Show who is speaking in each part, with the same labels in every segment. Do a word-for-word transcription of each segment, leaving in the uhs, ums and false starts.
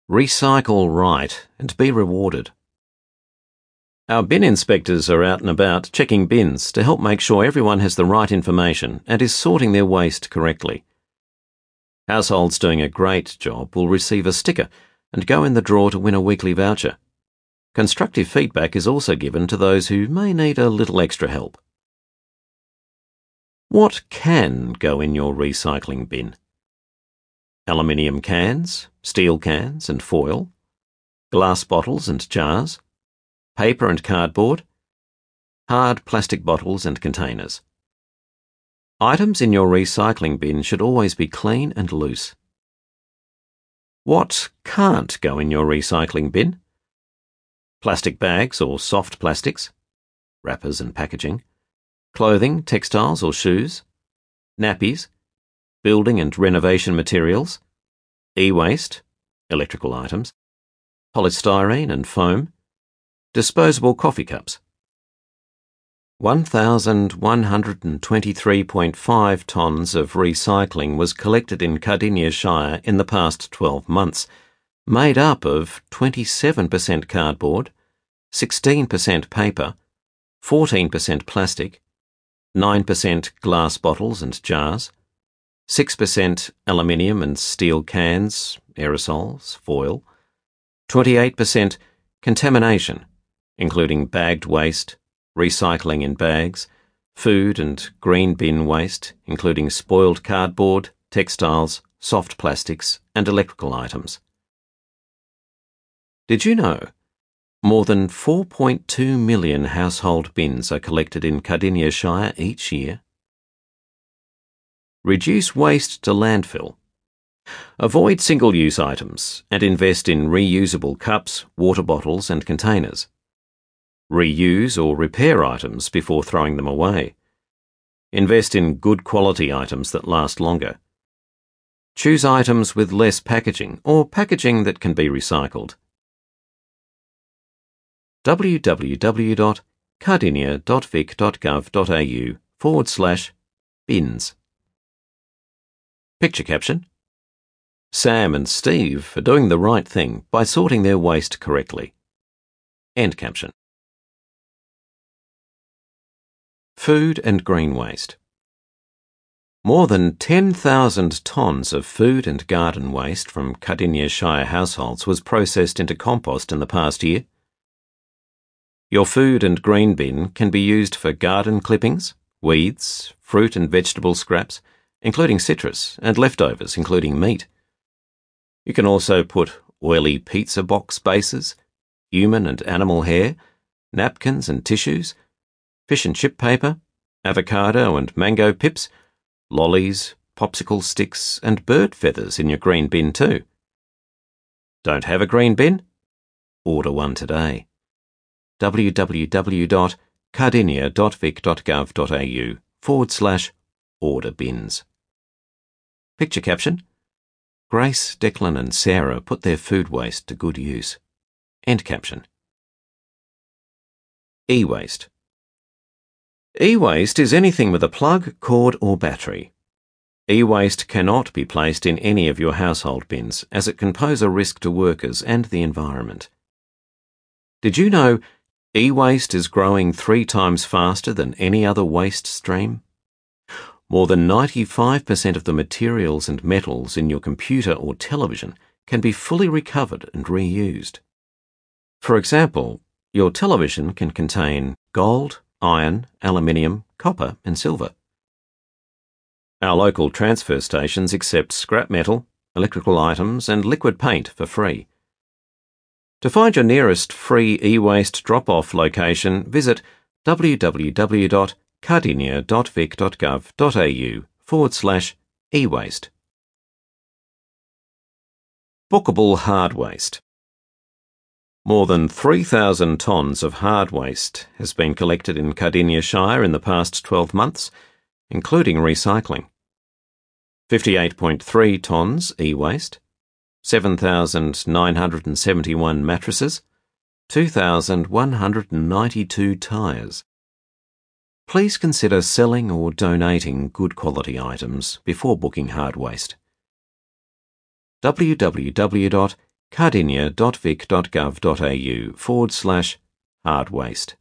Speaker 1: Recycle right and be rewarded. Our bin inspectors are out and about checking bins to help make sure everyone has the right information and is sorting their waste correctly. Households doing a great job will receive a sticker and go in the draw to win a weekly voucher. Constructive feedback is also given to those who may need a little extra help. What can go in your recycling bin? Aluminium cans, steel cans and foil, glass bottles and jars, paper and cardboard, hard plastic bottles and containers. Items in your recycling bin should always be clean and loose. What can't go in your recycling bin? Plastic bags or soft plastics, wrappers and packaging, clothing, textiles or shoes, nappies, building and renovation materials, e-waste, electrical items, polystyrene and foam, disposable coffee cups. one thousand one hundred twenty-three point five tonnes of recycling was collected in Cardinia Shire in the past twelve months, made up of twenty-seven percent cardboard, sixteen percent paper, fourteen percent plastic, nine percent glass bottles and jars, six percent aluminium and steel cans, aerosols, foil, twenty-eight percent contamination, including bagged waste, recycling in bags, food and green bin waste, including spoiled cardboard, textiles, soft plastics, and electrical items. Did you know more than four point two million household bins are collected in Cardinia Shire each year? Reduce waste to landfill. Avoid single-use items and invest in reusable cups, water bottles and containers. Reuse or repair items before throwing them away. Invest in good quality items that last longer. Choose items with less packaging or packaging that can be recycled. w w w dot cardinia dot vic dot gov dot a u forward slash bins. Picture caption: Sam and Steve are doing the right thing by sorting their waste correctly. End caption. Food and green waste. More than ten thousand tonnes of food and garden waste from Cardinia Shire households was processed into compost in the past year. Your food and green bin can be used for garden clippings, weeds, fruit and vegetable scraps, including citrus, and leftovers, including meat. You can also put oily pizza box bases, human and animal hair, napkins and tissues, fish and chip paper, avocado and mango pips, lollies, popsicle sticks, and bird feathers in your green bin too. Don't have a green bin? Order one today. w w w dot cardinia dot vic dot gov dot a u forward slash order bins. Picture caption: Grace, Declan and Sarah put their food waste to good use. End caption. E-waste. E-waste is anything with a plug, cord or battery. E-waste cannot be placed in any of your household bins as it can pose a risk to workers and the environment. Did you know e-waste is growing three times faster than any other waste stream? More than ninety-five percent of the materials and metals in your computer or television can be fully recovered and reused. For example, your television can contain gold, iron, aluminium, copper and silver. Our local transfer stations accept scrap metal, electrical items and liquid paint for free. To find your nearest free e-waste drop-off location, visit w w w dot cardinia dot vic dot gov dot a u forward slash e-waste. Bookable hard waste. More than three thousand tonnes of hard waste has been collected in Cardinia Shire in the past twelve months, including recycling. fifty-eight point three tonnes e-waste, seven thousand nine hundred seventy-one mattresses, two thousand one hundred ninety-two tyres. Please consider selling or donating good quality items before booking hard waste. w w w dot cardinia.vic.gov.au forward slash hard waste.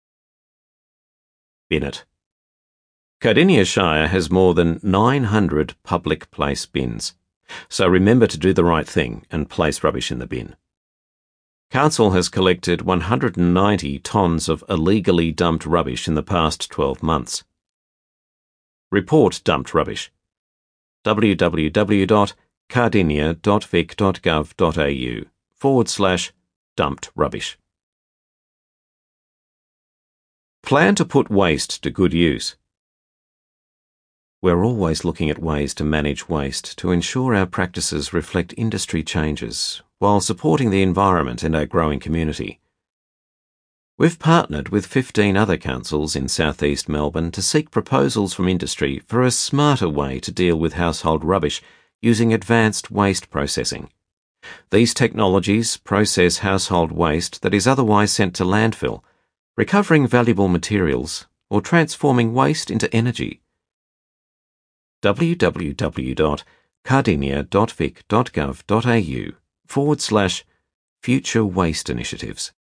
Speaker 1: Bin it. Cardinia Shire has more than nine hundred public place bins, so remember to do the right thing and place rubbish in the bin. Council has collected one hundred ninety tonnes of illegally dumped rubbish in the past twelve months. Report dumped rubbish. www.cardinia.vic.gov.au forward slash dumped rubbish. Plan to put waste to good use. We're always looking at ways to manage waste to ensure our practices reflect industry changes while supporting the environment and our growing community. We've partnered with fifteen other councils in southeast Melbourne to seek proposals from industry for a smarter way to deal with household rubbish using advanced waste processing. These technologies process household waste that is otherwise sent to landfill, recovering valuable materials or transforming waste into energy. www.cardinia.vic.gov.au forward slash future waste initiatives.